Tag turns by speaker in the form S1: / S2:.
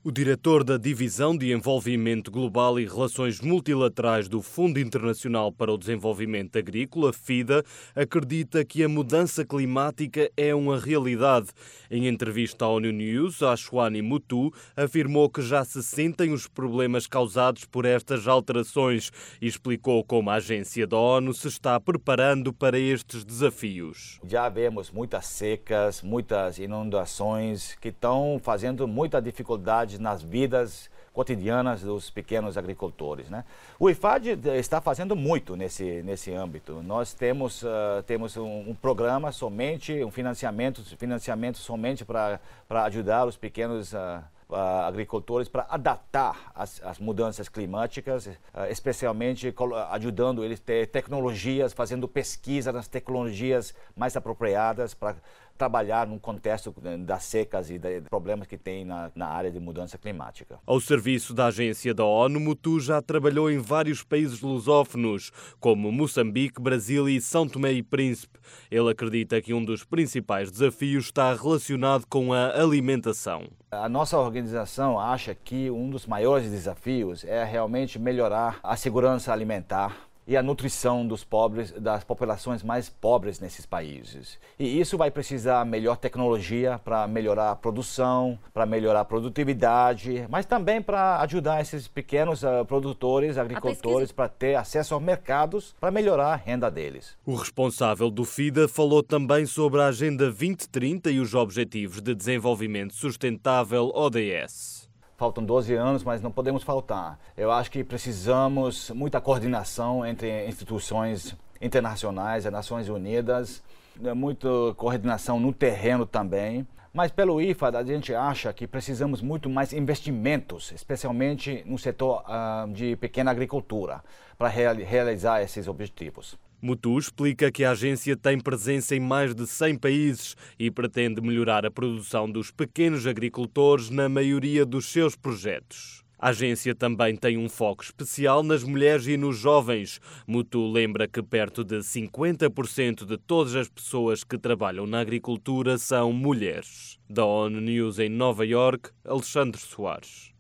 S1: O diretor da Divisão de Envolvimento Global e Relações Multilaterais do Fundo Internacional para o Desenvolvimento Agrícola, FIDA, acredita que a mudança climática é uma realidade. Em entrevista à ONU News, Ashwani Muthu afirmou que já se sentem os problemas causados por estas alterações e explicou como a agência da ONU se está preparando para estes desafios.
S2: Já vemos muitas secas, muitas inundações que estão fazendo muita dificuldade nas vidas cotidianas dos pequenos agricultores, né? O IFAD está fazendo muito nesse âmbito. Nós temos um programa somente, um financiamento somente para ajudar os pequenos agricultores para adaptar as mudanças climáticas, especialmente ajudando eles a ter tecnologias, fazendo pesquisa nas tecnologias mais apropriadas para trabalhar num contexto das secas e dos problemas que tem na área de mudança climática.
S1: Ao serviço da agência da ONU, Muthu já trabalhou em vários países lusófonos, como Moçambique, Brasil e São Tomé e Príncipe. Ele acredita que um dos principais desafios está relacionado com a alimentação.
S2: A nossa organização acha que um dos maiores desafios é realmente melhorar a segurança alimentar e a nutrição dos pobres, das populações mais pobres nesses países. E isso vai precisar melhor tecnologia para melhorar a produção, para melhorar a produtividade, mas também para ajudar esses pequenos produtores, agricultores, para ter acesso aos mercados, para melhorar a renda deles.
S1: O responsável do FIDA falou também sobre a Agenda 2030 e os Objetivos de Desenvolvimento Sustentável ODS.
S2: Faltam 12 anos, mas não podemos faltar. Eu acho que precisamos muita coordenação entre instituições internacionais, as Nações Unidas, muita coordenação no terreno também. Mas pelo IFAD a gente acha que precisamos muito mais investimentos, especialmente no setor de pequena agricultura, para realizar esses objetivos.
S1: Muthu explica que a agência tem presença em mais de 100 países e pretende melhorar a produção dos pequenos agricultores na maioria dos seus projetos. A agência também tem um foco especial nas mulheres e nos jovens. Muthu lembra que perto de 50% de todas as pessoas que trabalham na agricultura são mulheres. Da ONU News em Nova Iorque, Alexandre Soares.